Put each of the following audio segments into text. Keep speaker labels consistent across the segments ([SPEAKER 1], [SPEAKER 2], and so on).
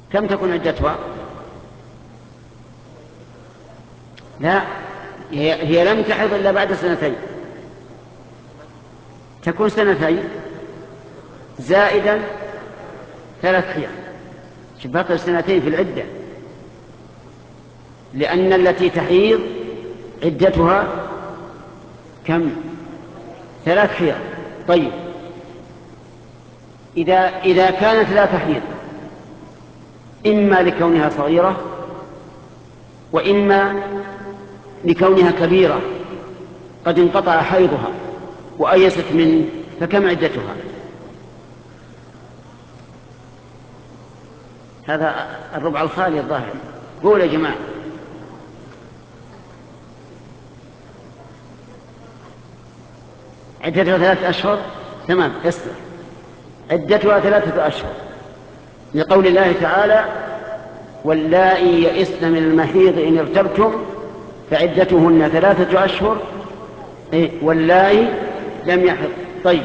[SPEAKER 1] كم تكون عدتها؟ لا، هي لم تحض إلا بعد 2 تكون 2 زائدا 3 حيض، بقي 2 في العدة، لأن التي تحيض عدتها كم؟ 3 حيض. طيب، إذا كانت لا تحيض إما لكونها صغيرة وإما لكونها كبيرة قد انقطع حيضها وأيست منه، فكم عدتها؟ هذا الربع الخالي الظاهر. قول يا جماعة. عدتها 3 أشهر. تمام، اسمع، عدتها 3 أشهر لقول الله تعالى: واللائي يئسن من المحيض إن ارتبتم فعدتهن 3 أشهر واللائي لم يحض. طيب،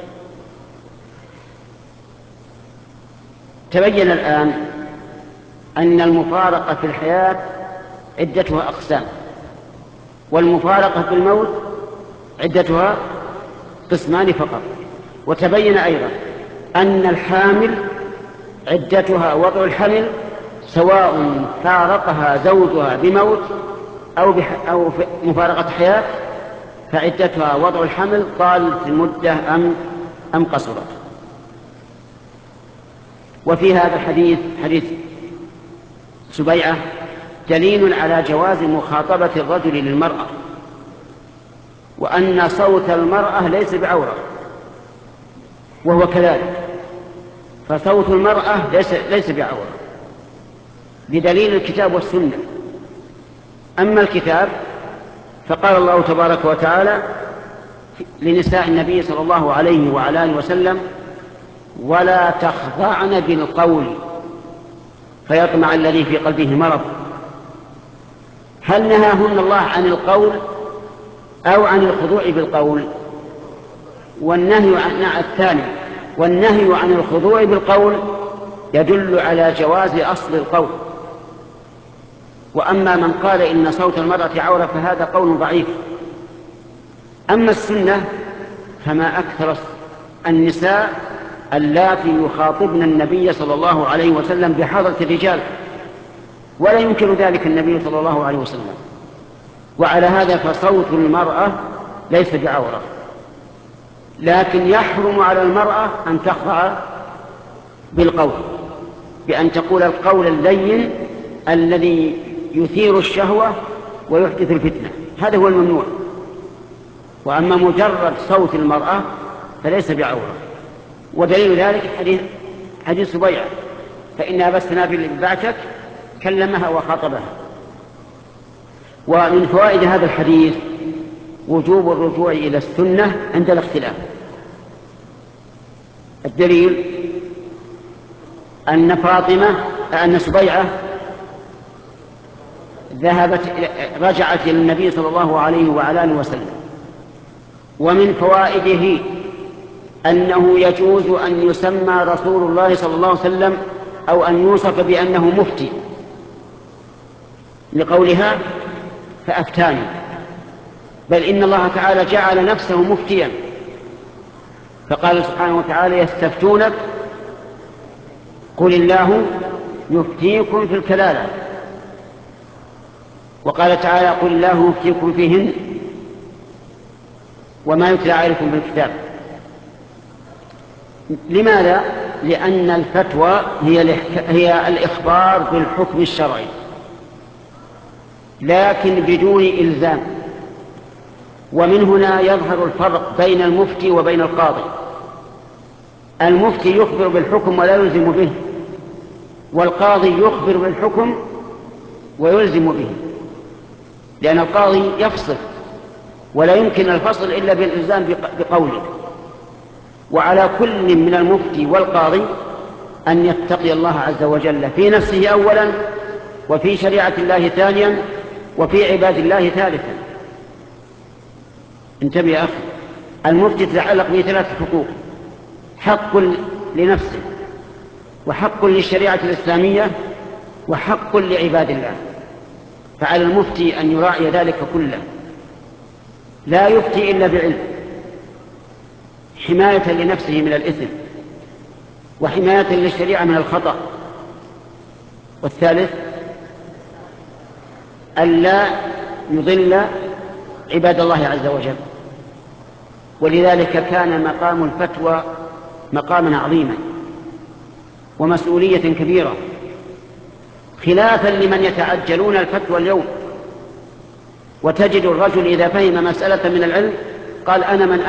[SPEAKER 1] تبين الآن أن المفارقة في الحياة عدتها أقسام، والمفارقة في الموت عدتها قسمان فقط. وتبين أيضا أن الحامل عدتها وضع الحمل، سواء فارقها زوجها بموت أو مفارقة حياة، فعدتها وضع الحمل طالت المدة أم قصرت. وفي هذا الحديث، حديث سبيعة، دليل على جواز مخاطبة الرجل للمرأة، وأن صوت المرأة ليس بعورة، وهو كذلك، فصوت المرأة ليس بعورة بدليل الكتاب والسنة. أما الكتاب فقال الله تبارك وتعالى لنساء النبي صلى الله عليه وعلى آله وسلم: ولا تخضعن بالقول فيطمع الذي في قلبه مرض. هل نهاهن الله عن القول أو عن الخضوع بالقول؟ والنهي عن الثاني، والنهي عن الخضوع بالقول يدل على جواز أصل القول. وأما من قال إن صوت المرأة عورة فهذا قول ضعيف. أما السنة فما أكثر النساء اللاتي يخاطبن النبي صلى الله عليه وسلم بحضرة الرجال، ولا ينكر ذلك النبي صلى الله عليه وسلم. وعلى هذا فصوت المرأة ليس بعورة، لكن يحرم على المرأة أن تخضع بالقول، بأن تقول القول اللين الذي يثير الشهوة ويحدث الفتنة، هذا هو الممنوع. وأما مجرد صوت المرأة فليس بعورة. ودليل ذلك حديث سبيعة: فإنها بس تنافي بعتك، كلمها وخاطبها. ومن فوائد هذا الحديث وجوب الرجوع إلى السنة عند الاختلاف. الدليل أن سبيعة رجعت إلى النبي صلى الله عليه وعلى آله وسلم. ومن فوائده أنه يجوز أن يسمى رسول الله صلى الله عليه وسلم أو أن يوصف بأنه مفتي، لقولها: فأفتاني. بل إن الله تعالى جعل نفسه مفتيا، فقال سبحانه وتعالى: يستفتونك قل الله يفتيكم في الكلالة. وقال تعالى: قل الله يفتيكم فيهن وما يتلى عليكم بالكتاب. لماذا؟ لأن الفتوى هي الإخبار بالحكم الشرعي، لكن بدون إلزام. ومن هنا يظهر الفرق بين المفتي وبين القاضي. المفتي يخبر بالحكم ولا يلزم به، والقاضي يخبر بالحكم ويلزم به، لأن القاضي يفصل ولا يمكن الفصل إلا بالإلزام بقوله. وعلى كل من المفتي والقاضي أن يتقي الله عز وجل في نفسه أولا، وفي شريعة الله ثانيا، وفي عباد الله ثالثا. انتبه يا أخي، المفتي تتعلق به 3 حقوق: حق لنفسه، وحق للشريعة الإسلامية وحق لعباد الله، فعلى المفتي أن يراعي ذلك كله، لا يفتي إلا بعلم، حماية لنفسه من الإثم وحماية للشريعة من الخطأ. والثالث ألا يضل عباد الله عز وجل، ولذلك كان مقام الفتوى مقاما عظيما ومسؤولية كبيرة، خلافا لمن يتعجلون الفتوى اليوم. وتجد الرجل إذا فهم مسألة من العلم قال أنا من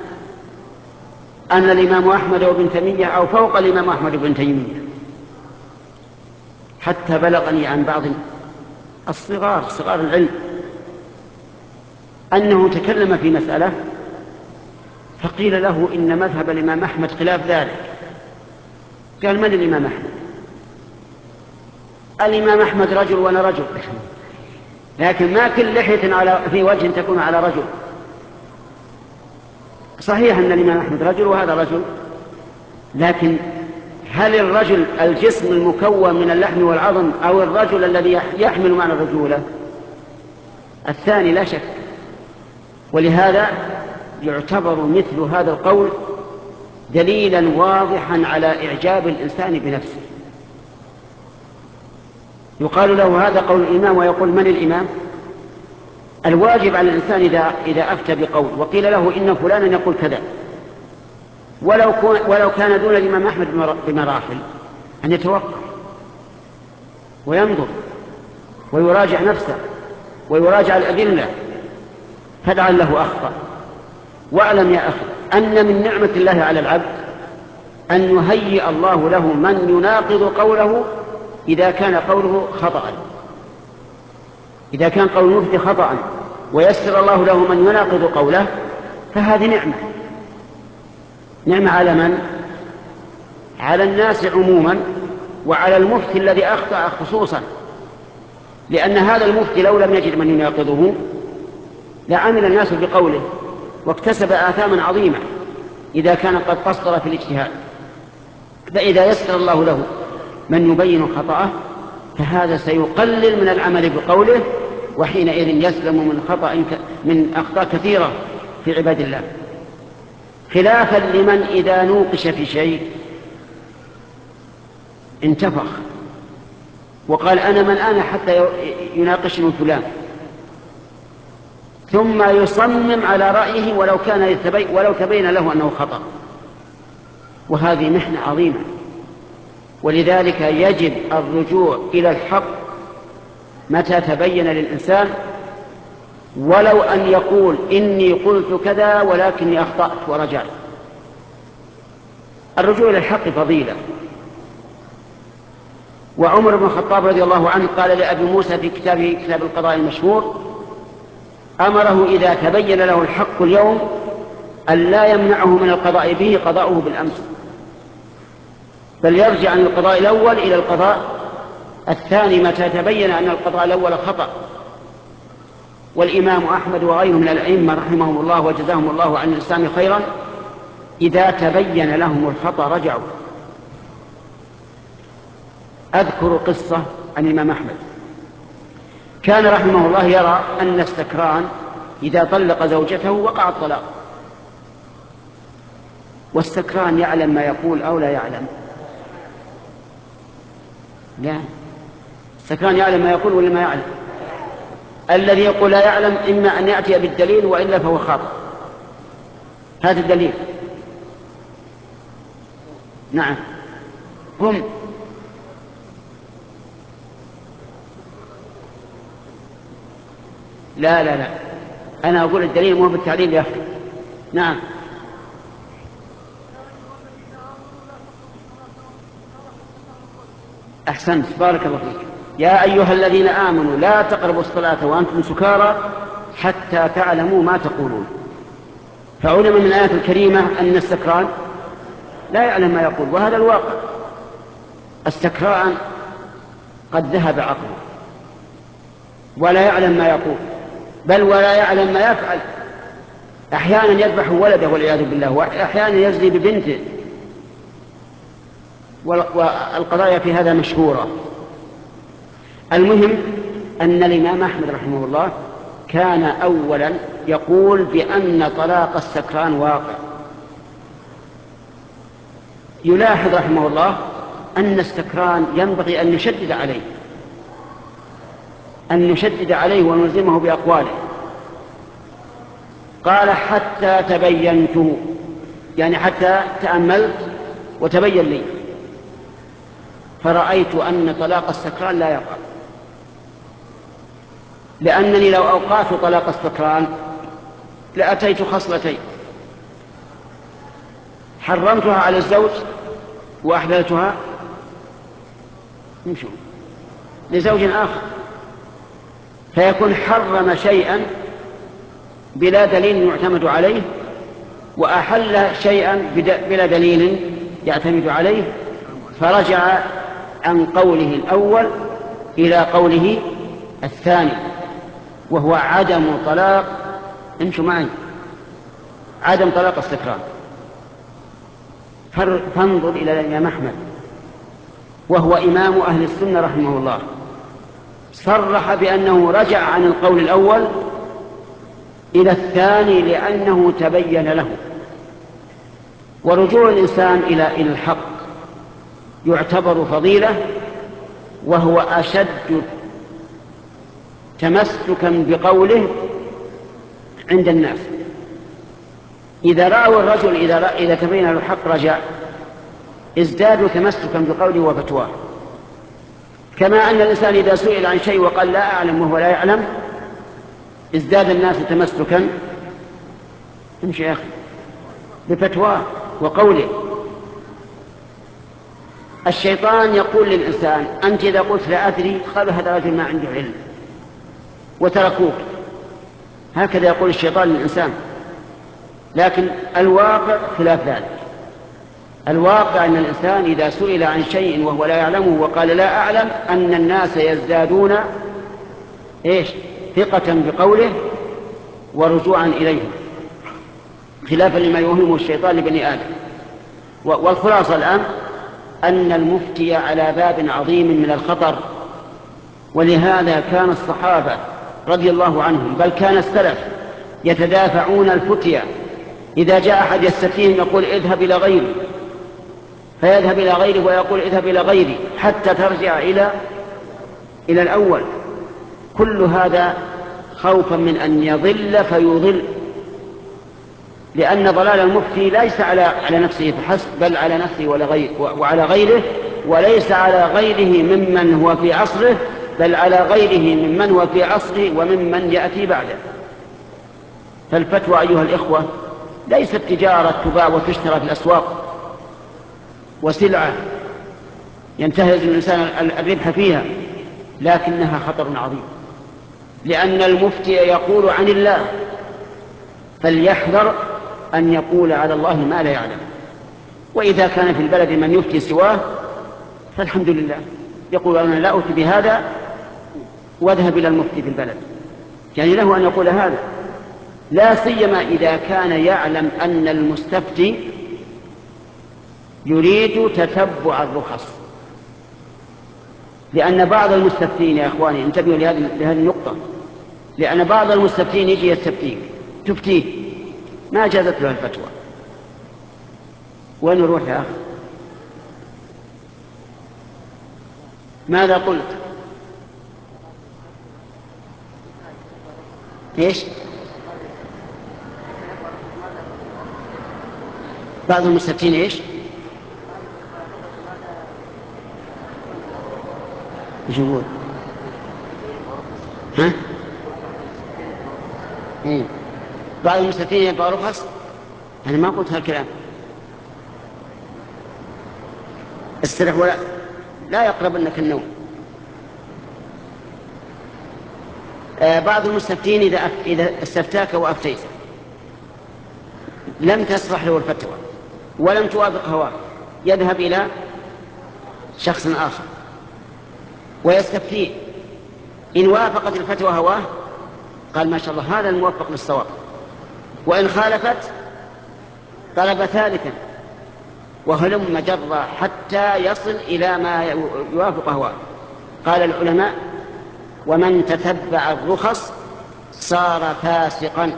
[SPEAKER 1] أنا الإمام أحمد وابن تيمية أو فوق الإمام أحمد وابن تيمية. حتى بلغني عن بعض الصغار العلم أنه تكلم في مسألة فقيل له إن مذهب الإمام أحمد خلاف ذلك. قال من الإمام أحمد؟ الإمام أحمد رجل وأنا رجل، لكن ما كل لحية في وجه تكون على رجل. صحيح أن الإمام أحمد رجل وهذا رجل، لكن هل الرجل الجسم المكون من اللحم والعظم أو الرجل الذي يحمل معنى الرجولة؟ الثاني لا شك. ولهذا يعتبر مثل هذا القول دليلا واضحا على إعجاب الإنسان بنفسه. يقال له هذا قول الإمام ويقول من الإمام؟ الواجب على الإنسان إذا أفتى بقول وقيل له إن فلانا يقول كذا ولو كان دون الإمام أحمد بمراحل أن يتوقف وينظر ويراجع نفسه ويراجع الأدلة، فلعله أخطأ. واعلم يا أخي أن من نعمة الله على العبد أن يهيئ الله له من يناقض قوله إذا كان قوله خطأ. إذا كان قول المفتي خطأ ويسر الله له من يناقض قوله فهذه نعمة على من؟ على الناس عموما وعلى المفتي الذي أخطأ خصوصا، لأن هذا المفتي لو لم يجد من يناقضه لعمل الناس بقوله واكتسب آثاما عظيمة إذا كان قد قصر في الاجتهاد. فإذا يسر الله له من يبين خطأه فهذا سيقلل من العمل بقوله، وحينئذ يسلم من أخطاء كثيرة في عباد الله، خلافا لمن إذا نوقش في شيء انتفخ وقال أنا من أنا حتى يناقشني فلان، ثم يصمم على رأيه ولو تبين له أنه خطأ. وهذه محنة عظيمة، ولذلك يجب الرجوع إلى الحق متى تبين للإنسان، ولو أن يقول إني قلت كذا ولكني أخطأت ورجعت. الرجوع إلى الحق فضيلة. وعمر بن الخطاب رضي الله عنه قال لأبي موسى في كتابه كتاب القضاء المشهور أمره إذا تبين له الحق اليوم أن لا يمنعه من القضاء به قضاؤه بالأمس، بل يرجع عن القضاء الأول إلى القضاء الثاني متى تبين أن القضاء الأول خطأ. والإمام أحمد وغيره من الأئمة رحمهم الله وجزاهم الله عن الإسلام خيرا إذا تبين لهم الخطأ رجعوا. أذكر قصة عن الإمام أحمد، كان رحمه الله يرى أن السكران إذا طلق زوجته وقع الطلاق. والسكران يعلم ما يقول أو لا يعلم؟ لا، السكران يعلم ما يقول ولا ما يعلم؟ الذي يقول لا يعلم إما أن يأتي بالدليل وإلا فهو خاطئ. هذا الدليل. نعم قم. لا أنا أقول الدليل مو بالتعليل يا أخي. نعم أحسنت بارك الله فيك. يا أيها الذين آمنوا لا تقربوا الصلاة وأنتم سكارى حتى تعلموا ما تقولون. فعلم من الآية الكريمة أن السكران لا يعلم ما يقول، وهذا الواقع. السكران قد ذهب عقله ولا يعلم ما يقول، بل ولا يعلم ما يفعل. أحيانا يذبح ولده والعياذ بالله، وأحيانا يزني ببنته. والقضايا في هذا مشهورة. المهم أن الإمام أحمد رحمه الله كان أولا يقول بأن طلاق السكران واقع. يلاحظ رحمه الله أن السكران ينبغي أن نشدد عليه ونلزمه بأقواله. قال حتى تبينت، يعني حتى تأملت وتبين لي، فرأيت أن طلاق السكران لا يقع، لأنني لو أوقعت طلاق السكران لأتيت خصلتين: حرمتها على الزوج وأحللتها لزوج آخر، فيكون حرم شيئا بلا دليل يعتمد عليه، وأحل شيئا بلا دليل يعتمد عليه، فرجع عن قوله الأول إلى قوله الثاني، وهو عدم طلاق عدم طلاق السكران. فانظر إلى الإمام أحمد وهو إمام أهل السنة رحمه الله، صرح بأنه رجع عن القول الأول إلى الثاني لأنه تبين له. ورجوع الإنسان إلى الحق يعتبر فضيلة، وهو أشد تمسكا بقوله عند الناس. إذا رأوا الرجل إذا تبين له الحق رجع، ازدادوا تمسكا بقوله وفتواه. كما أن الإنسان إذا سئل عن شيء وقال لا أعلم وهو لا يعلم، ازداد الناس تمسكا يا أخي بفتواه وقوله. الشيطان يقول للإنسان: أنت إذا قلت لا أدري قالوا هذا رجل ما عنده علم وتركوك. هكذا يقول الشيطان للإنسان، لكن الواقع خلاف ذلك. الواقع أن الإنسان إذا سئل عن شيء وهو لا يعلمه وقال لا أعلم، أن الناس يزدادون ثقة بقوله ورجوعا إليه، خلافا لما يوهمه الشيطان لبني آدم. والخلاصة الآن أن المفتي على باب عظيم من الخطر، ولهذا كان الصحابة رضي الله عنهم بل كان السلف يتدافعون الفتيا. إذا جاء أحد يستفتيهم يقول اذهب إلى غيري، فيذهب إلى غيره ويقول اذهب إلى غيري حتى ترجع إلى الأول. كل هذا خوفا من أن يضل فيضل، لأن ضلال المفتي ليس على نفسه فحسب، بل على نفسه وعلى غيره، وليس على غيره ممن هو في عصره، بل على غيره ممن هو في عصره وممن يأتي بعده. فالفتوى أيها الإخوة ليست تجارة تباع وتشترى في الأسواق وسلعة ينتهز الإنسان الربح فيها، لكنها خطر عظيم، لأن المفتي يقول عن الله، فليحذر أن يقول على الله ما لا يعلم. وإذا كان في البلد من يفتي سواه فالحمد لله، يقول أنا لا أفتي بهذا واذهب إلى المفتي في البلد، يعني له أن يقول هذا، لا سيما إذا كان يعلم أن المستفتي يريد تتبع الرخص. لأن بعض المستفتين يا إخواني انتبهوا لهذه النقطة، لأن بعض المستفتين يجي يستفتيك تفتيه ما جازت له الفتوى، وين نروح يا أخي؟ ماذا قلت؟ إيش؟ بعض المستفتين إيش؟ إيش يقول؟ ها؟ إيه؟ بعض المستفتين يبقى رخص؟ أنا ما قلت هالكلام. استرح ولا لا يقربنك النوم. بعض المستفتين إذا استفتاك وأفتيت لم تصلح له الفتوى ولم توافق هواه، يذهب إلى شخص آخر ويستفتيه، إن وافقت الفتوى هواه قال ما شاء الله هذا الموفق للصواب، وإن خالفت طلب ثالثا وهلم جرا حتى يصل إلى ما يوافق هواه. قال العلماء: ومن تتبع الرخص صار فاسقا.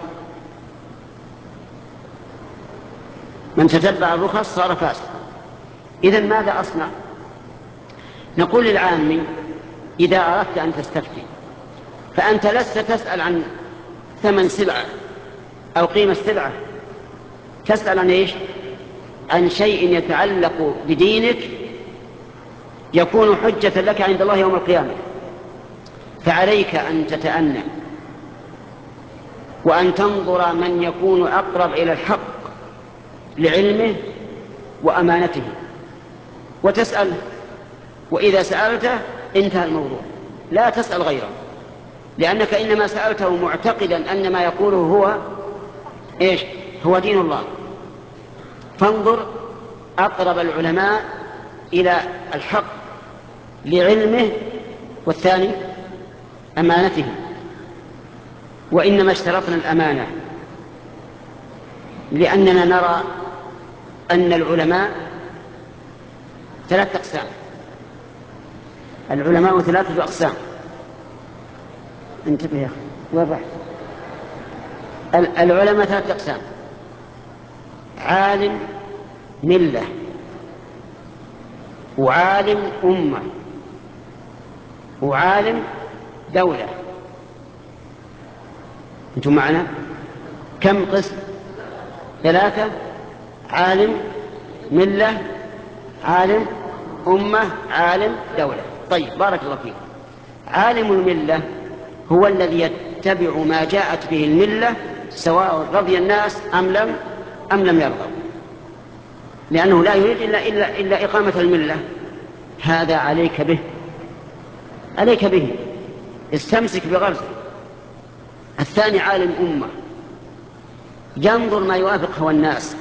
[SPEAKER 1] من تتبع الرخص صار فاسقا. إذن ماذا أصنع؟ نقول للعامي: إذا أردت أن تستفتي فأنت لست تسأل عن ثمن سلعة أو قيمة السلعة، تسأل عن إيش؟ عن شيء يتعلق بدينك يكون حجة لك عند الله يوم القيامة. فعليك أن تتأنى وأن تنظر من يكون أقرب إلى الحق لعلمه وأمانته وتسأله، وإذا سألته انتهى الموضوع، لا تسأل غيره، لأنك إنما سألته معتقدا أن ما يقوله هو إيش؟ هو دين الله. فانظر أقرب العلماء إلى الحق لعلمه، والثاني أمانته. وإنما اشترطنا الأمانة لأننا نرى أن العلماء 3 أقسام. العلماء 3 أقسام. انتبه يا أخي، وين رحت؟ العلماء 3 أقسام: عالم ملة، وعالم أمة، وعالم دولة. أنتم معنا؟ كم قسم؟ 3: عالم ملة، عالم أمة، عالم دولة. طيب، بارك الله فيك. عالم الملة هو الذي يتبع ما جاءت به الملة سواء رضي الناس أم لم يرضوا، لأنه لا يريد إلا إقامة الملة. هذا عليك به، عليك به، استمسك بغرزه. الثاني عالم أمة، ينظر ما يوافق هوى الناس،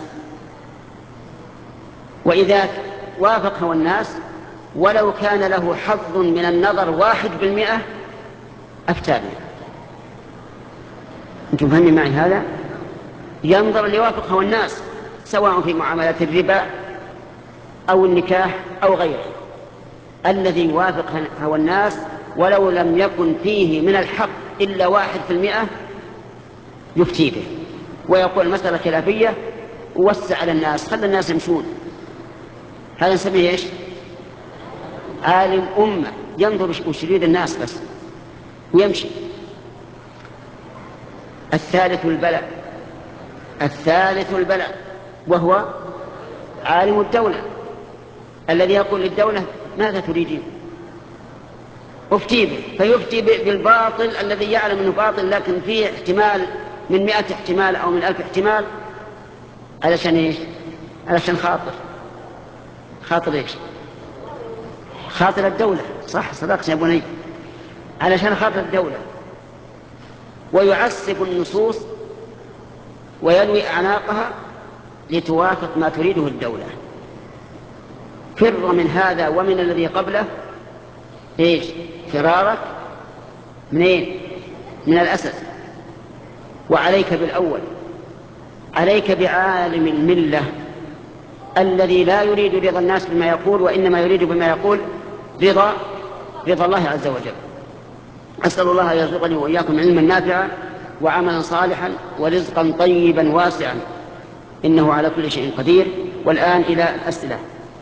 [SPEAKER 1] وإذا وافق هوى الناس ولو كان له حظ من النظر 1% أفتى به. أنتم فهمين معي هذا؟ ينظر ليوافق هوى الناس سواء في معاملات الربا أو النكاح أو غيره. الذي يوافق هوى الناس ولو لم يكن فيه من الحق إلا 1% يفتي به ويقول مسألة خلافية، ووسع على الناس، خلى الناس يمشون. هذا نسميه إيش؟ عالم أمة، ينظر وش يريد الناس بس ويمشي. الثالث البلاء وهو عالم الدولة، الذي يقول للدولة: ماذا تريدين؟ افتي به، فيفتي بالباطل الذي يعلم أنه باطل، لكن فيه احتمال من 100 احتمال أو من 1000 احتمال. علشان إيش؟ علشان خاطر إيش؟ خاطر الدولة. صح، صدقت يا بني، علشان خاطر الدولة. ويعسف النصوص ويلوي أعناقها لتوافق ما تريده الدولة. فر من هذا ومن الذي قبله إيش؟ فرارك منين؟ من الأسد. وعليك بالأول، عليك بعالم الملة الذي لا يريد رضا الناس بما يقول، وإنما يريد بما يقول رضا الله عز وجل. أسأل الله أن يرزقني وإياكم علما نافعا وعملا صالحا ورزقا طيبا واسعا، إنه على كل شيء قدير. والآن إلى الأسئلة،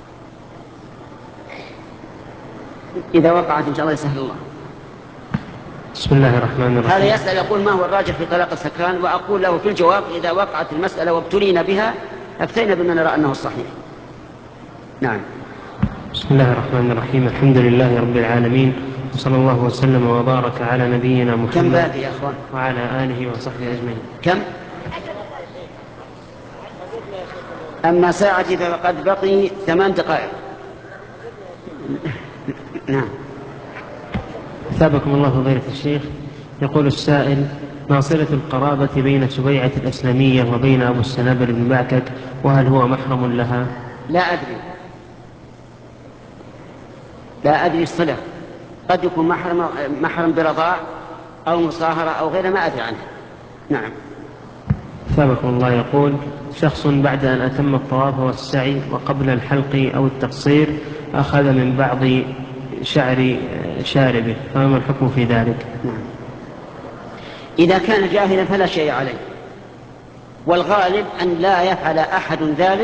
[SPEAKER 1] إذا وقعت إن شاء الله يسهل الله.
[SPEAKER 2] بسم الله الرحمن الرحيم.
[SPEAKER 1] هذا يسأل يقول: ما هو الراجح في طلاق السكران؟ وأقول له في الجواب: إذا وقعت المسألة وابتلينا بها أفتينا بما نرى أنه الصحيح. نعم.
[SPEAKER 2] بسم الله الرحمن الرحيم. الحمد لله رب العالمين، وصلى الله وسلم وبارك على نبينا محمد.
[SPEAKER 1] كم باقي يا أخوان؟
[SPEAKER 2] وعلى آله وصحبه أجمعين.
[SPEAKER 1] كم؟ أما ساعتي فقد بقي 8 دقائق. نعم.
[SPEAKER 2] أثابكم الله فضيلة الشيخ. يقول السائل: ما صلة القرابة بين سبيعة الأسلمية وبين أبو السنابل بن بعكك، وهل هو محرم لها؟
[SPEAKER 1] لا أدري الصلة، قد يكون محرم برضاع أو مصاهرة أو غيره، ما أدري عنه. نعم.
[SPEAKER 2] ثابكم الله يقول: شخص بعد أن أتم الطواف والسعي وقبل الحلق أو التقصير أخذ من بعض شعر شاربه، فما الحكم في ذلك؟
[SPEAKER 1] إذا كان جاهلا فلا شيء عليه، والغالب أن لا يفعل أحد ذلك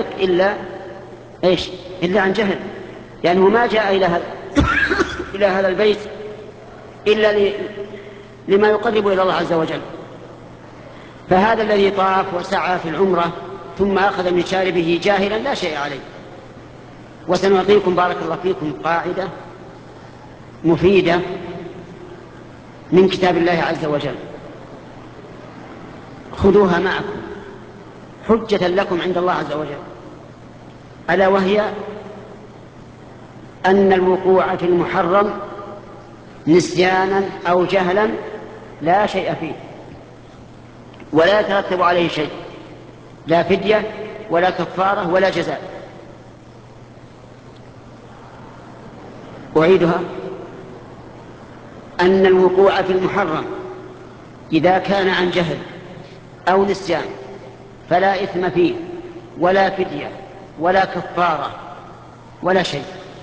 [SPEAKER 1] إلا عن جهل، لأنه ما جاء إلى هذا البيت إلا لما يقرب إلى الله عز وجل. فهذا الذي طاف وسعى في العمرة ثم أخذ من شاربه جاهلا لا شيء عليه. وسنعطيكم بارك الله فيكم قاعدة مفيدة من كتاب الله عز وجل، خذوها معكم حجة لكم عند الله عز وجل، ألا وهي أن الوقوع في المحرم نسيانا أو جهلا لا شيء فيه، ولا يترتب عليه شيء، لا فدية ولا كفارة ولا جزاء. أعيدها: أن الوقوع في المحرم إذا كان عن جهل أو نسيان فلا إثم فيه ولا فدية ولا كفارة ولا شيء.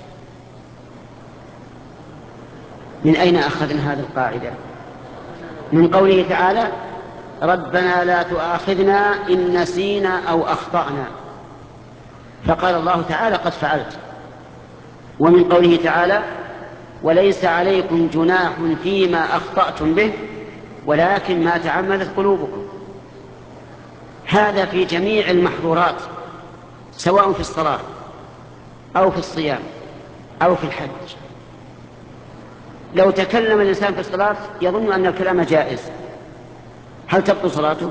[SPEAKER 1] من أين أخذنا هذه القاعدة؟ من قوله تعالى: ربنا لا تؤاخذنا إن نسينا أو أخطأنا، فقال الله تعالى: قد فعلت. ومن قوله تعالى: وليس عليكم جناح فيما أخطأتم به ولكن ما تعمدت قلوبكم. هذا في جميع المحظورات، سواء في الصلاة أو في الصيام أو في الحج. لو تكلم الإنسان في الصلاة يظن أن الكلام جائز، هل تبطل صلاته؟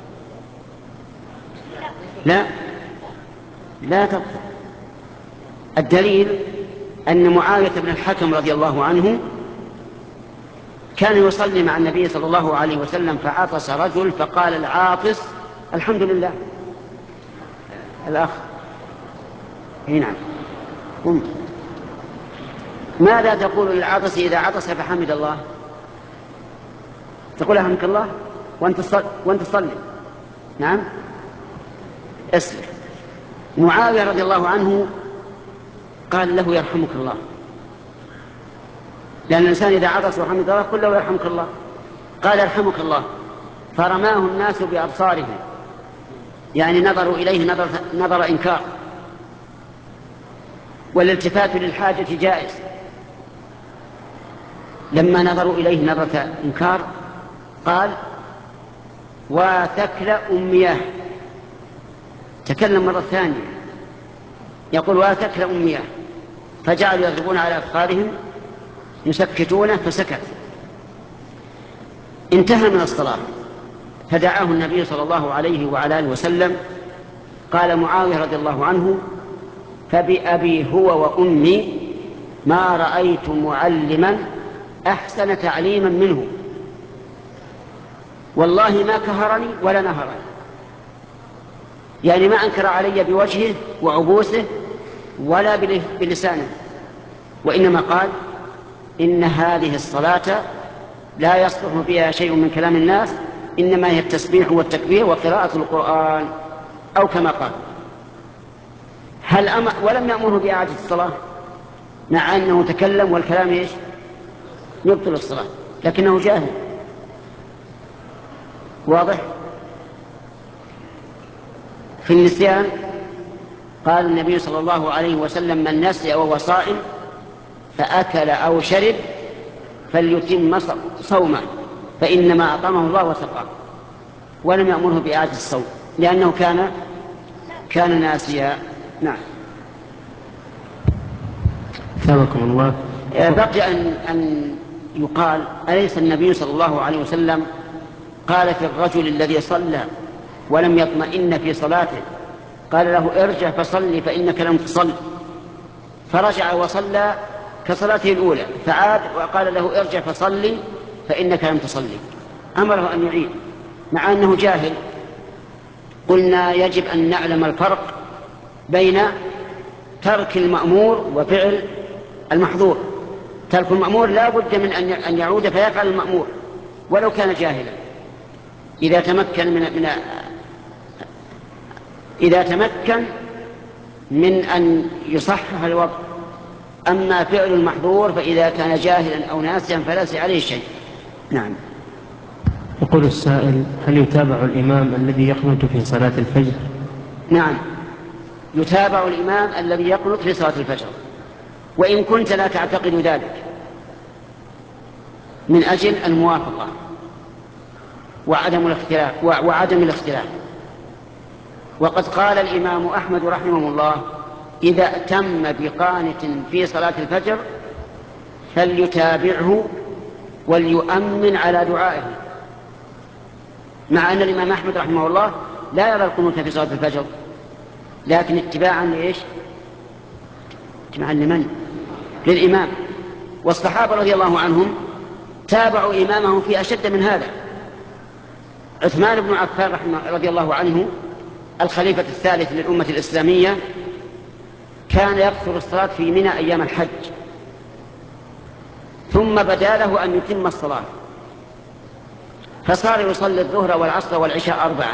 [SPEAKER 1] لا تبطل. الدليل أن معاوية بن الحكم رضي الله عنه كان يصلي مع النبي صلى الله عليه وسلم، فعطس رجل فقال العاطس: الحمد لله. الأخ نعم، ماذا تقول للعاطس إذا عطس فحمد الله؟ تقول الحمد الله وأنت تصلي؟ نعم، اسلم. معاوية رضي الله عنه قال له: يرحمك الله، لأن الإنسان إذا عطس وحمد الله قل له: يرحمك الله. قال: يرحمك الله. فرماه الناس بأبصارهم، يعني نظروا إليه نظر إنكار، والالتفات للحاجة جائز. لما نظروا إليه نظرة إنكار قال: وثكل أمياه. تكلم مرة ثانية يقول: وثكل أمياه. فجعلوا يضربون على أفخاذهم يسكتونه، فسكت. انتهى من الصلاة فدعاه النبي صلى الله عليه وعلى آله وسلم. قال معاوية رضي الله عنه: فبأبي هو وأمي ما رأيت معلما أحسن تعليما منه، والله ما كهرني ولا نهرني، يعني ما أنكر علي بوجهه وعبوسه ولا بلسانه، وإنما قال: إن هذه الصلاة لا يصلح فيها شيء من كلام الناس، إنما هي التسبيح والتكبير وقراءة القرآن، أو كما قال. ولم يأمره بإعادة الصلاة، مع أنه تكلم والكلام يبطل الصلاة، لكنه جاهل. واضح؟ في النسيان قال النبي صلى الله عليه وسلم: من نسي وهو صائم فأكل أو شرب فليتم صومه فإنما أطعمه الله وسقاه. ولم يأمره بإعادة الصوم لأنه كان ناسيا. نعم.
[SPEAKER 2] ثابكم الله.
[SPEAKER 1] بقي أن يقال: أليس النبي صلى الله عليه وسلم قال في الرجل الذي صلى ولم يطمئن في صلاته، قال له: ارجع فصلي فإنك لم تصل، فرجع وصلى كصلاته الأولى، فعاد وقال له: ارجع فصلي فإنك لم تصلي، أمره أن يعيد مع أنه جاهل. قلنا يجب أن نعلم الفرق بين ترك المأمور وفعل المحظور. ترك المأمور لا بد من أن يعود فيفعل المأمور ولو كان جاهلا، إذا تمكن من إذا تمكن من أن يصحح الوضع. أما فعل المحظور فإذا كان جاهلا أو ناسيا فليس عليه شيء. نعم.
[SPEAKER 2] يقول السائل: هل يتابع الإمام الذي يقنت في صلاة الفجر؟
[SPEAKER 1] نعم، يتابع الإمام الذي يقنت في صلاة الفجر، وإن كنت لا تعتقد ذلك، من أجل الموافقة وعدم الاختلاف. وقد قال الإمام أحمد رحمه الله: إذا أتم بقانت في صلاة الفجر فليتابعه وليؤمن على دعائه. مع أن الإمام أحمد رحمه الله لا يرى القنوت في صلاة الفجر، لكن اتباعا لإيش؟ اتباعا لمن؟ للإمام. والصحابة رضي الله عنهم تابعوا إمامهم في أشد من هذا. عثمان بن عفان رضي الله عنه الخليفة الثالث للأمة الإسلامية كان يقصر الصلاة في منى أيام الحج، ثم بدا له أن يتم الصلاة، فصار يصلي الظهر والعصر والعشاء 4.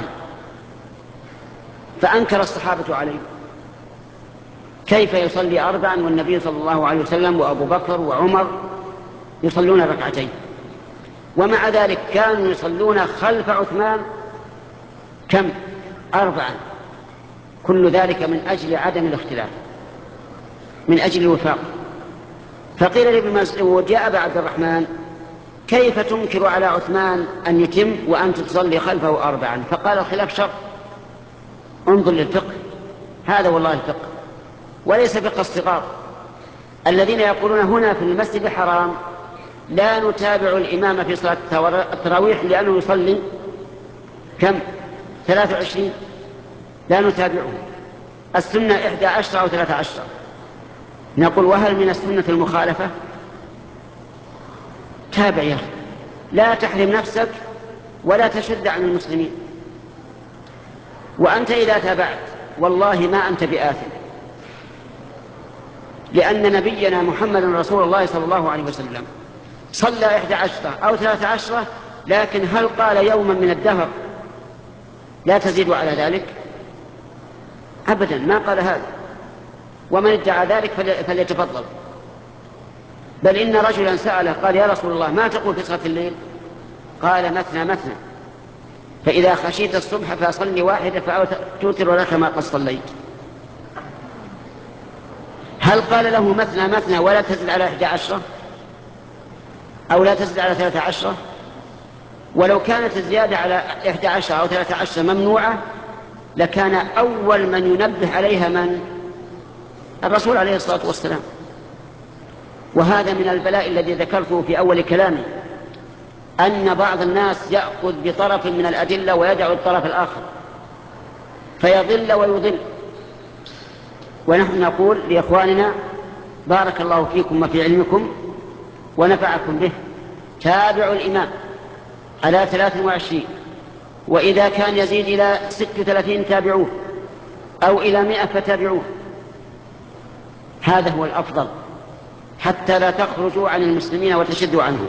[SPEAKER 1] فأنكر الصحابة عليه: كيف يصلي 4 والنبي صلى الله عليه وسلم وأبو بكر وعمر يصلون 2 ركعتين؟ ومع ذلك كانوا يصلون خلف عثمان كم؟ 4. كل ذلك من أجل عدم الاختلاف، من أجل الوفاق. فقيل لابن مسعود: يا أبا عبد الرحمن، كيف تنكر على عثمان أن يتم وأنت تصلي خلفه 4؟ فقال: الخلاف شر. انظر للفقه، هذا والله الفقه، وليس فقه الصغار الذين يقولون هنا في المسجد الحرام لا نتابع الإمام في صلاة التراويح لأنه يصلي كم؟ 23. لا نتابعه، السنة 11 أو 13. نقول: وهل من السنة المخالفة؟ تابع يا أخي، لا تحرم نفسك ولا تشد عن المسلمين. وأنت إذا تابعت والله ما أنت بآثم، لأن نبينا محمد رسول الله صلى الله عليه وسلم صلى 11 أو 13، لكن هل قال يوما من الدهر لا تزيد على ذلك؟ أبدا، ما قال هذا. ومن ادعى ذلك فليتفضل. بل إن رجلا سأله قال: يا رسول الله، ما تقول في صلاة الليل؟ قال: مثنى مثنى، فإذا خشيت الصبح فصل 1 فتوتر لك ما قد صليت. هل قال له مثنى مثنى ولا تزد على 11 أو لا تزد على 13؟ ولو كانت الزيادة على 11 أو 13 ممنوعة لكان أول من ينبه عليها من؟ الرسول عليه الصلاة والسلام. وهذا من البلاء الذي ذكرته في أول كلامي، أن بعض الناس يأخذ بطرف من الأدلة ويدع الطرف الآخر فيضل ويضل. ونحن نقول لإخواننا: بارك الله فيكم وفي علمكم ونفعكم به، تابعوا الإمام على 23، وإذا كان يزيد إلى 36 تابعوه، أو إلى 100 فتابعوه. هذا هو الأفضل حتى لا تخرجوا عن المسلمين وتشدوا عنهم.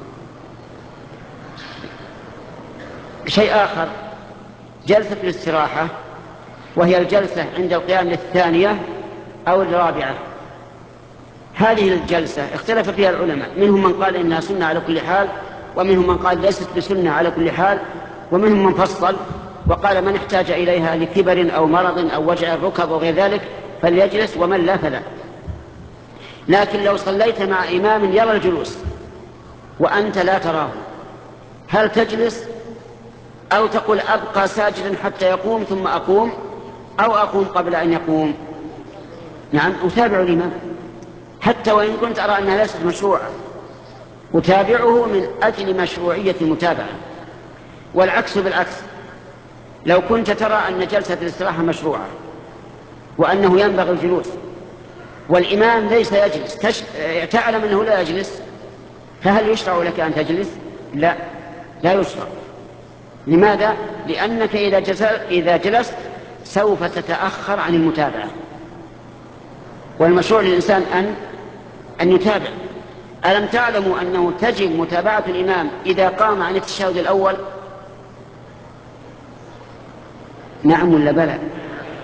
[SPEAKER 1] شيء آخر، جلسة الاستراحة، وهي الجلسة عند القيام للثانية أو الرابعة. هذه الجلسة اختلف فيها العلماء، منهم من قال إنها سنة على كل حال، ومنهم من قال ليست بسنة على كل حال، ومنهم من فصل وقال: من احتاج إليها لكبر أو مرض أو وجع الركب وغير ذلك فليجلس، ومن لا فلا. لكن لو صليت مع إمام يرى الجلوس وأنت لا تراه، هل تجلس أو تقول أبقى ساجدا حتى يقوم ثم أقوم، أو أقوم قبل أن يقوم؟ نعم، أتابع الإمام حتى وإن كنت أرى أنها ليست مشروعة، أتابعه من أجل مشروعية المتابعة. والعكس بالعكس، لو كنت ترى أن جلسة الاستراحة مشروعة وأنه ينبغي الجلوس والإمام ليس يجلس، تعلم أنه لا يجلس، فهل يشرع لك أن تجلس؟ لا، لا يشرع. لماذا؟ لأنك إذا جلست سوف تتأخر عن المتابعة، والمشروع للإنسان أن يتابع. ألم تعلموا أنه تجب متابعة الإمام إذا قام عن التشهد الأول؟ نعم ولا بلى؟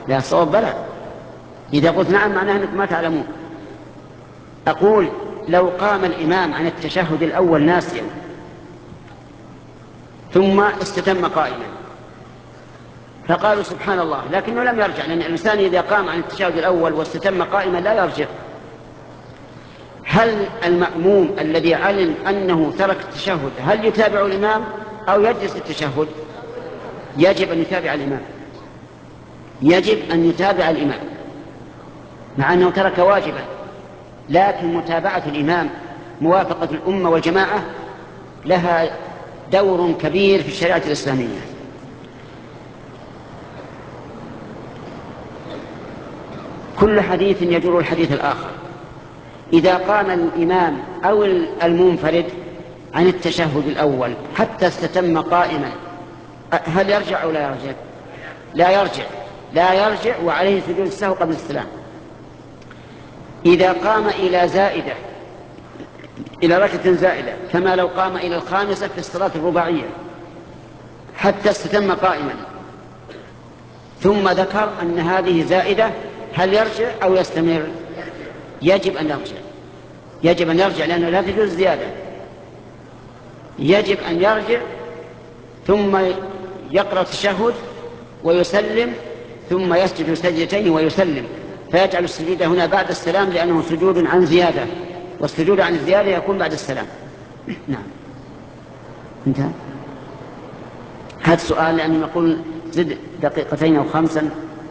[SPEAKER 1] لا، الصواب بلى. إذا قلت نعم معناه أنكم ما تعلمون. أقول لو قام الإمام عن التشهد الأول ناسيا ثم استتم قائما فقالوا سبحان الله، لكنه لم يرجع، لأن الإنسان إذا قام عن التشهد الأول واستتم قائما لا يرجع. هل المأموم الذي علم أنه ترك التشهد هل يتابع الإمام أو يجلس التشهد؟ يجب أن يتابع الإمام، يجب أن يتابع الإمام مع أنه ترك واجبا، لكن متابعة الإمام موافقة الأمة والجماعة لها دور كبير في الشريعة الإسلامية. كل حديث يجر الحديث الآخر. إذا قام الإمام أو المنفرد عن التشهد الأول حتى استتم قائما هل يرجع أو لا يرجع؟ لا يرجع، لا يرجع، وعليه سجود السهو قبل السلام. إذا قام إلى زائدة، إلى ركعة زائدة، كما لو قام إلى الخامسة في الصلاة الرباعية حتى استتم قائما ثم ذكر أن هذه زائدة، هل يرجع أو يستمر؟ يجب أن يرجع، يجب أن يرجع، لأنه لا تجوز زيادة. يجب أن يرجع ثم يقرأ التشهد ويسلم ثم يسجد سجدتين ويسلم، فيجعل السجود هنا بعد السلام لأنه سجود عن زيادة، والسجود عن الزيادة يكون بعد السلام. نعم. انتهى. هذا السؤال لأنه نقول زد دقيقتين أو 5.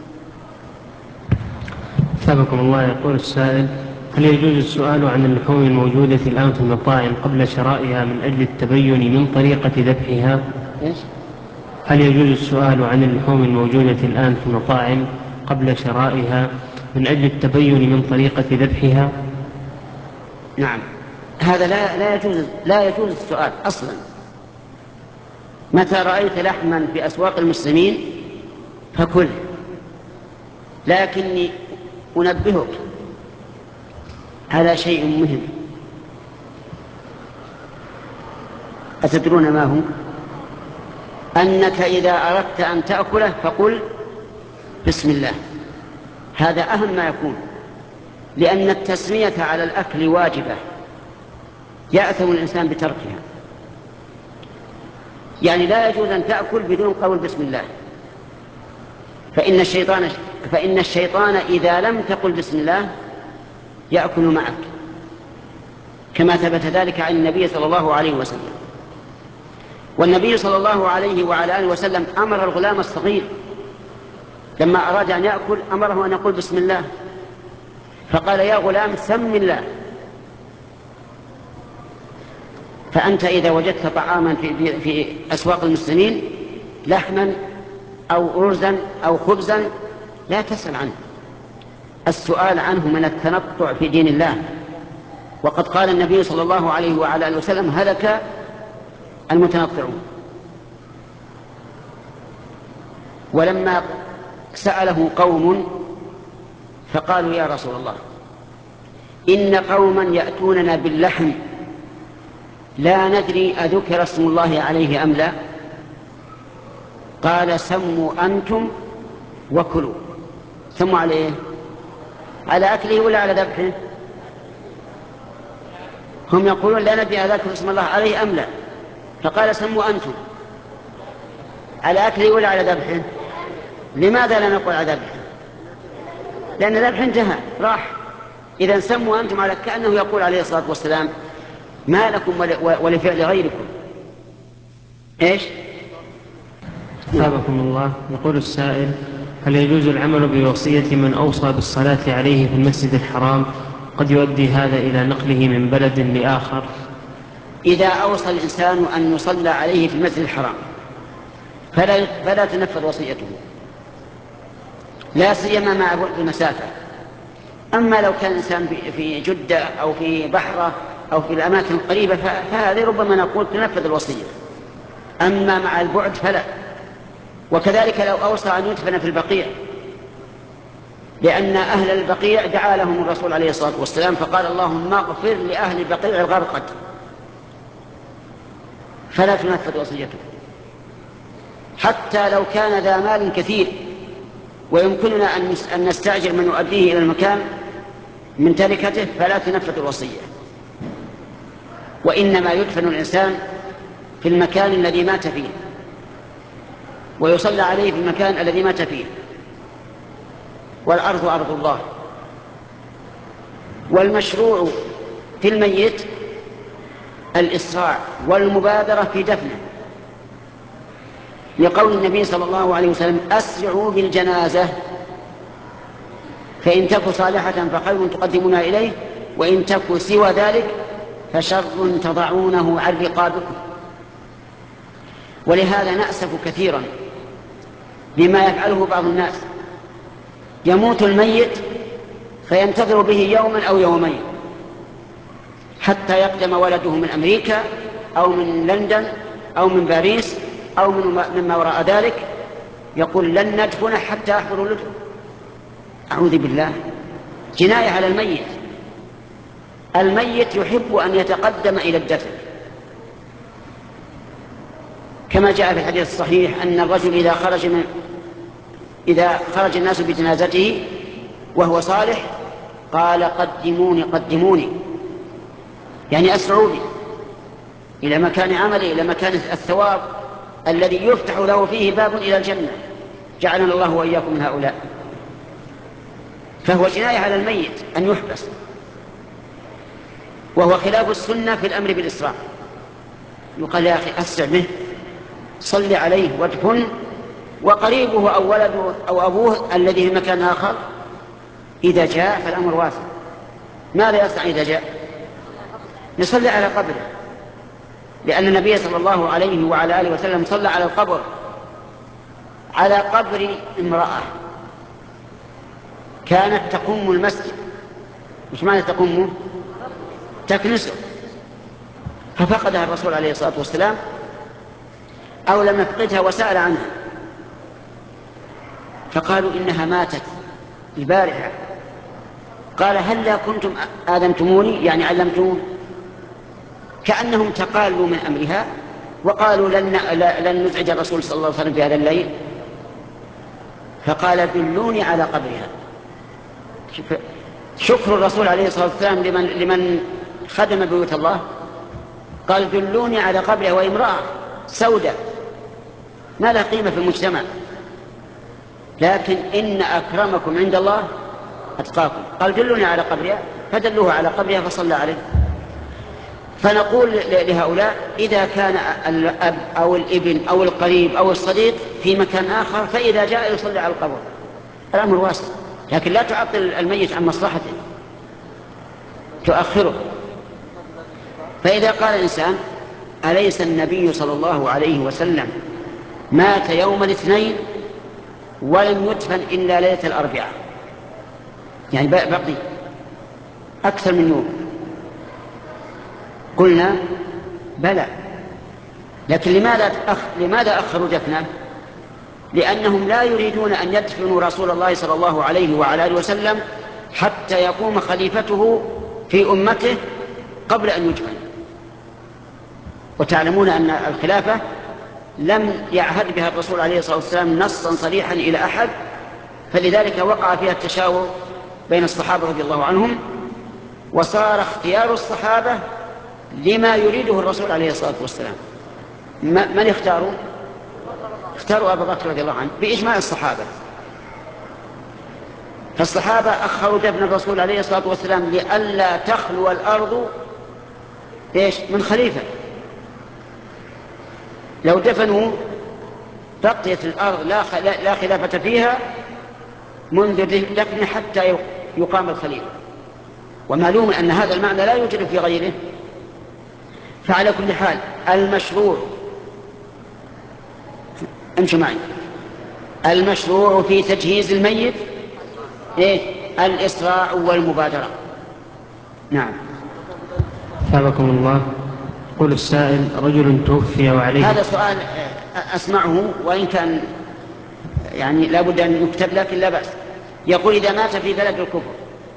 [SPEAKER 2] ثابكم الله. يقول السائل: هل يجوز السؤال عن اللحوم الموجودة الآن في المطاعم قبل شرائها من أجل التبين من طريقة ذبحها؟
[SPEAKER 1] إيش؟
[SPEAKER 2] هل يجوز السؤال عن اللحوم الموجودة الآن في المطاعم قبل شرائها من أجل التبين من طريقة ذبحها؟
[SPEAKER 1] نعم، هذا لا يجوز السؤال أصلا. متى رأيت لحما في أسواق المسلمين فكل، لكني أنبهك على شيء مهم. أتدرون ما هو؟ أنك إذا أردت أن تأكله فقل بسم الله. هذا أهم ما يكون، لأن التسمية على الأكل واجبة يأثم الإنسان بتركها. يعني لا يجوز أن تأكل بدون قول بسم الله، فإن الشيطان إذا لم تقل بسم الله يأكل معك، كما ثبت ذلك عن النبي صلى الله عليه وسلم. والنبي صلى الله عليه وعلى آله وسلم أمر الغلام الصغير لما أراد أن يأكل أمره أن يقول بسم الله، فقال: يا غلام سم الله. فأنت إذا وجدت طعاما في أسواق المسلمين، لحما أو أرزا أو خبزا، لا تسأل عنه. السؤال عنه من التنطع في دين الله، وقد قال النبي صلى الله عليه وعلى آله وسلم: هلك المتنطعون. ولما سأله قوم فقالوا: يا رسول الله، إن قوما يأتوننا باللحم لا ندري أذكر اسم الله عليه أم لا. قال: سموا أنتم وكلوا. سموا عليه على أكله ولا على ذبحه؟ هم يقولون لا ندري أذكر اسم الله عليه أم لا، فقال: سموا أنتم على أكله ولا على ذبحه؟ لماذا لا نقول على ذبحه؟ لأن ذبحه انتهى راح. إذا سموا أنتم على، كأنه يقول عليه الصلاة والسلام: ما لكم ولفعل غيركم. إيش؟
[SPEAKER 2] ثابكم الله. يقول السائل: هل يجوز العمل بوصية من أوصى بالصلاة عليه في المسجد الحرام؟ قد يؤدي هذا إلى نقله من بلد لآخر.
[SPEAKER 1] إذا أوصى الإنسان أن يصلى عليه في المسجد الحرام فلا تنفذ وصيته، لا سيما مع بعد المسافة. أما لو كان الإنسان في جدة أو في بحرة أو في الأماكن القريبة فهذه ربما نقول تنفذ الوصية، أما مع البعد فلا. وكذلك لو أوصى أن يدفن في البقيع، لأن أهل البقيع دعا لهم الرسول عليه الصلاة والسلام فقال: اللهم اغفر لأهل البقيع الغرقد، فلا تنفذ وصيته. حتى لو كان ذا مال كثير ويمكننا أن نستأجر من يؤديه إلى المكان من تركته، فلا تنفذ الوصية. وإنما يدفن الإنسان في المكان الذي مات فيه، ويصلى عليه في المكان الذي مات فيه، والأرض أرض الله. والمشروع في الميت الإسراع والمبادرة في دفنه، لقول النبي صلى الله عليه وسلم: أسرعوا بالجنازة، فإن تك صالحة فخير تقدمونها إليه، وإن تك سوى ذلك فشر تضعونه عن رقابكم. ولهذا نأسف كثيرا بما يفعله بعض الناس، يموت الميت فينتظر به يوما أو يومين حتى يقدم ولده من أمريكا أو من لندن أو من باريس أو مما وراء ذلك، يقول: لن ندفن حتى أحضر ولده. أعوذ بالله، جناية على الميت. الميت يحب أن يتقدم إلى الدفن، كما جاء في الحديث الصحيح أن الرجل إذا خرج الناس بجنازته وهو صالح قال: قدموني قدموني، يعني أسرعوا بي إلى مكان عملي، إلى مكان الثواب الذي يفتح له فيه باب إلى الجنة، جعلنا الله وإياكم من هؤلاء. فهو جناية على الميت أن يحبس، وهو خلاف السنة في الأمر بالإسراع. يقال: يا أخي أسرع به، صل عليه وادفن، وقريبه أو ولده أو أبوه الذي في مكان آخر إذا جاء فالأمر واسع. ماذا يصنع إذا جاء؟ يصلي على قبره، لأن النبي صلى الله عليه وعلى آله وسلم صلى على القبر، على قبر امرأة كانت تقوم المسجد. مش معنى تقومه؟ تكنسه. ففقدها الرسول عليه الصلاة والسلام، أو لم يفقدها، وسأل عنها، فقالوا: إنها ماتت البارحة. قال: هل كنتم آذنتموني، يعني علمتمون؟ كأنهم تقالوا من أمرها وقالوا: لن نزعج الرسول صلى الله عليه وسلم في هذا الليل. فقال: دلوني على قبرها. شكر الرسول عليه الصلاة والسلام لمن خدم بيوت الله. قال: دلوني على قبرها، وامرأة سوداء ما لها قيمة في المجتمع، لكن إن أكرمكم عند الله أتقاكم. قال: دلوني على قبرها، فدلوه على قبرها فصلى عليه. فنقول لهؤلاء: إذا كان الأب أو الابن أو القريب أو الصديق في مكان آخر، فإذا جاء يصلي على القبر، الأمر واسع، لكن لا تعطل الميت عن مصلحته، تؤخره. فإذا قال الإنسان: أليس النبي صلى الله عليه وسلم مات يوم الاثنين ولم يدفن إلا ليلة الأربعاء، يعني بقي أكثر من يوم؟ قلنا: بلى، لكن لماذا أخروا دفنه؟ لأنهم لا يريدون أن يدفنوا رسول الله صلى الله عليه وعلى آله وسلم حتى يقوم خليفته في أمته قبل أن يدفن. وتعلمون أن الخلافة لم يعهد بها الرسول عليه الصلاة والسلام نصا صريحا إلى أحد، فلذلك وقع فيها التشاور بين الصحابة رضي الله عنهم، وصار اختيار الصحابة لما يريده الرسول عليه الصلاة والسلام. من اختاروا؟ اختاروا أبا بكر رضي الله عنه بإجماع الصحابة. فالصحابة أخروا دفن الرسول عليه الصلاة والسلام لئلا تخلو الأرض من خليفة. لو دفنوا بقيت الأرض لا خلافة فيها منذ دفن حتى يقام الخليفة، ومعلوم أن هذا المعنى لا يوجد في غيره. فعلى كل حال المشروع، امشوا معي، المشروع في تجهيز الميت الإسراع والمبادرة. نعم.
[SPEAKER 2] أثابكم الله. يقول السائل: رجل توفي وعليه.
[SPEAKER 1] هذا سؤال أسمعه وإن كان يعني لا بد أن يكتب، لكن لا بأس. يقول: إذا مات في بلد الكفر،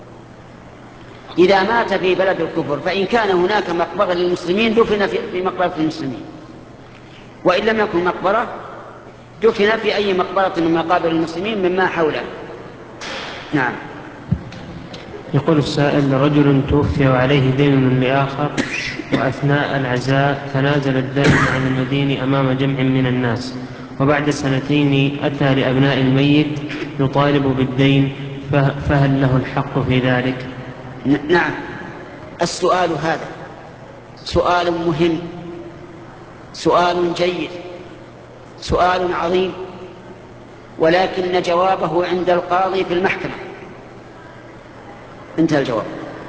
[SPEAKER 1] إذا مات في بلد الكفر، فإن كان هناك مقبرة للمسلمين دفن في مقبرة المسلمين، وإن لم يكن مقبرة دفن في أي مقبرة من مقابر المسلمين مما حوله. نعم.
[SPEAKER 2] يقول السائل: رجل توفي وعليه دين لآخر، وأثناء العزاء تنازل الدائن عن المدين أمام جمع من الناس، وبعد 2 أتى لأبناء الميت يطالب بالدين، فهل له الحق في ذلك؟
[SPEAKER 1] نعم. السؤال هذا سؤال مهم، سؤال جيد، سؤال عظيم، ولكن جوابه عند القاضي في المحكمة. انتهى الجواب.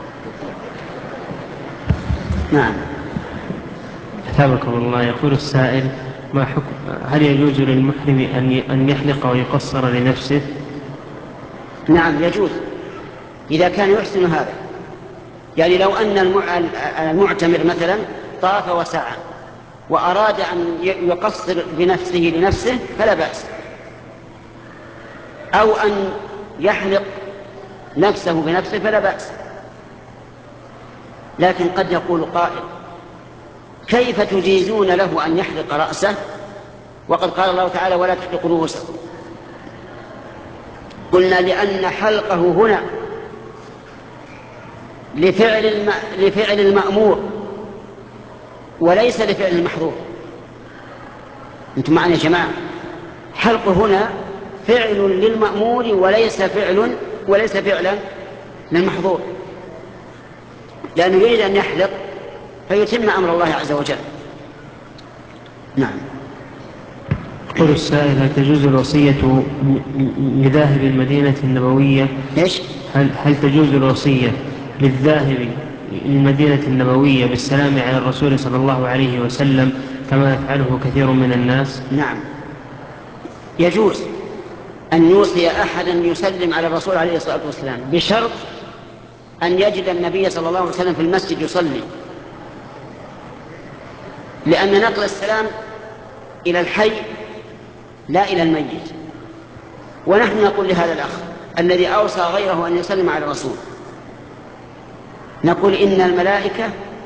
[SPEAKER 1] نعم.
[SPEAKER 2] أثابكم الله. يقول السائل: ما حكم هل يجوز للمحرم أن يحلق ويقصر لنفسه؟
[SPEAKER 1] نعم يجوز إذا كان يحسن هذا. يعني لو أن المعتمر مثلا طاف وسعى وأراد أن يقصر بنفسه لنفسه فلا بأس، أو أن يحلق نفسه بنفسه فلا بأس. لكن قد يقول قائل: كيف تجيزون له أن يحلق رأسه وقد قال الله تعالى: ولا تحلقوا رؤوسكم؟ قلنا: لأن حلقه هنا لفعل المأمور وليس لفعل المحظور. انتم معنا يا جماعة؟ حلقه هنا فعل للمأمور وليس فعلا للمحظور، لأنه يريد أن يحلق فيتم أمر الله عز وجل. نعم.
[SPEAKER 2] يقول السائل: هل تجوز الوصية لذاهب المدينة النبوية؟
[SPEAKER 1] إيش؟
[SPEAKER 2] هل تجوز الوصية للذاهب للمدينة النبوية بالسلام على الرسول صلى الله عليه وسلم كما يفعله كثير من الناس؟
[SPEAKER 1] نعم يجوز أن يوصي أحدا يسلم على الرسول عليه الصلاة والسلام، بشرط أن يجد النبي صلى الله عليه وسلم في المسجد يصلي، لأن نقل السلام إلى الحي لا إلى الميت. ونحن نقول لهذا الأخ الذي أوصى غيره أن يسلم على الرسول، نقول: إن الملائكة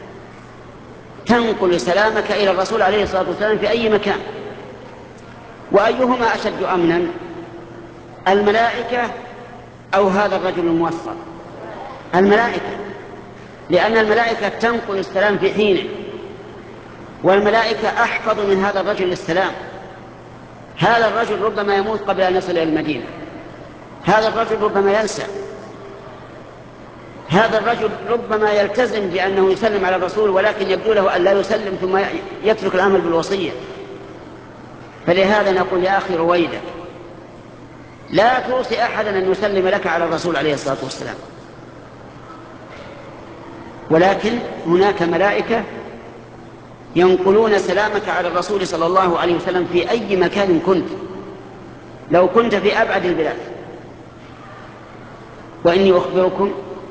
[SPEAKER 1] تنقل سلامك إلى الرسول عليه الصلاة والسلام في أي مكان. وأيهما أشد أمنا، الملائكة أو هذا الرجل الموصى؟ الملائكة، لأن الملائكة تنقل السلام في حينه، والملائكة أحفظ من هذا الرجل السلام. هذا الرجل ربما يموت قبل أن يصل إلى المدينة، هذا الرجل ربما ينسى، هذا الرجل ربما يلتزم بأنه يسلم على الرسول ولكن يبدو له أن لا يسلم ثم يترك العمل بالوصية. فلهذا نقول: يا أخي رويدك، لا توصي أحدا أن يسلم لك على الرسول عليه الصلاة والسلام، ولكن هناك ملائكة ينقلون سلامك على الرسول صلى الله عليه وسلم في أي مكان كنت، لو كنت في أبعد البلاد. وإني أخبركم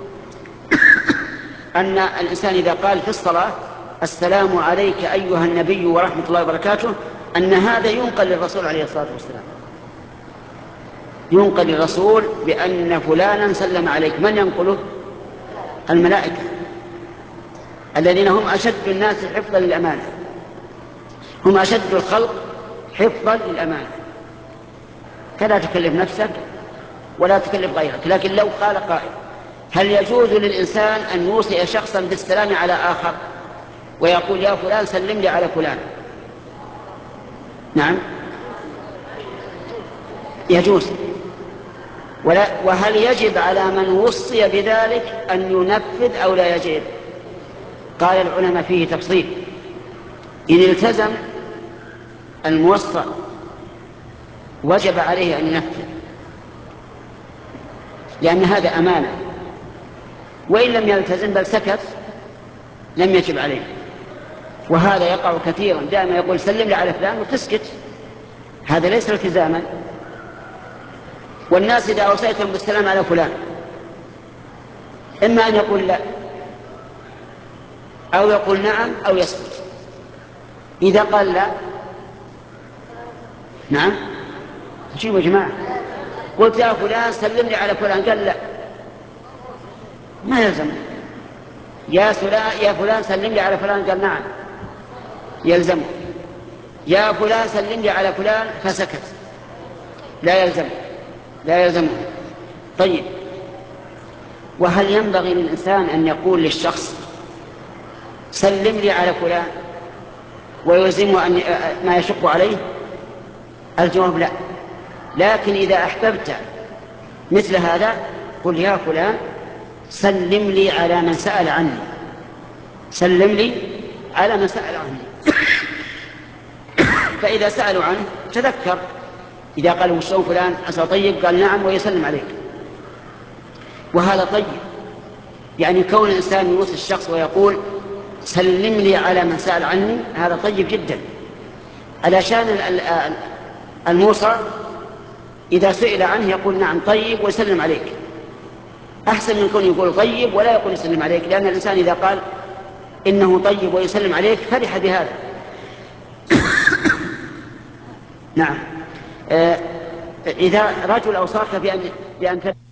[SPEAKER 1] أن الإنسان إذا قال في الصلاة: السلام عليك أيها النبي ورحمة الله وبركاته، أن هذا ينقل للرسول عليه الصلاة والسلام، ينقل للرسول بأن فلانا سلم عليك. من ينقله؟ الملائكة، الذين هم أشد الناس حفظا للأمانة، هم أشد الخلق حفظا للأمانة. فلا تكلف نفسك ولا تكلف غيرك. لكن لو قال قائل: هل يجوز للإنسان أن يوصي شخصا بالسلام على آخر ويقول: يا فلان سلم لي على فلان؟ نعم يجوز. وهل يجب على من وصي بذلك أن ينفذ أو لا يجب؟ قال العلماء فيه تفصيل. إن التزم الموصى وجب عليه أن ينفذ، لأن هذا أمانة. وإن لم يلتزم بل سكت لم يجب عليه. وهذا يقع كثيرا، دائما يقول: سلم لي على فلان وتسكت، هذا ليس التزاما. والناس إذا أوصيتهم بالسلام على فلان إما أن يقول لا، أو يقول نعم، أو يسكت. إذا قال لا، نعم، شوفوا يا جماعة، قلت: يا فلان سلم لي على فلان، قال لا، ما يلزم. يا فلان سلم لي على فلان، قال نعم، يلزمه. يا فلان سلم لي على فلان، فسكت، لا يلزمه. طيب، وهل ينبغي للإنسان أن يقول للشخص سلم لي على فلان ويلزمه أن ما يشق عليه؟ الجواب لا. لكن إذا أحببت مثل هذا قل يا فلان سلم لي على من سأل عني، سلم لي على من سأل عني. فإذا سألوا عنه تذكر، إذا قالوا شو فلان عسى طيب، قال نعم ويسلم عليك. وهذا طيب، يعني كون الإنسان يوصي الشخص ويقول سلم لي على من سأل عني، هذا طيب جدا، علشان الموصى إذا سئل عنه يقول نعم طيب ويسلم عليك، أحسن من كون يقول طيب ولا يقول يسلم عليك، لأن الإنسان إذا قال إنه طيب ويسلم عليك فرح بهذا. نعم. إذا رجل أوصاك بأن